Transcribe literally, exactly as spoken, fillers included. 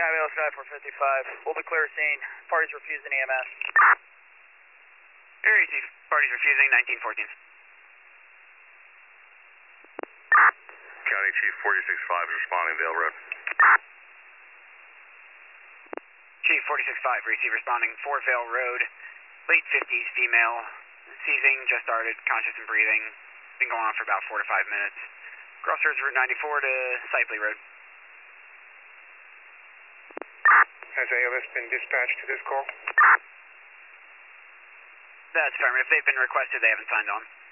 ambulance nine four five. We'll be clear scene. Parties refusing E M S. Area Chief, parties refusing, nineteen fourteen. County Chief forty-six five is responding, Vale Road. Chief forty-six five, receive responding, four Vale Road, late fifties, female, seizing, just started, conscious and breathing, been going on for about four to five minutes. Crossroads Route ninety-four to Cypley Road. Has A L S been dispatched to this call? That's affirmative. They've been requested, they haven't signed on.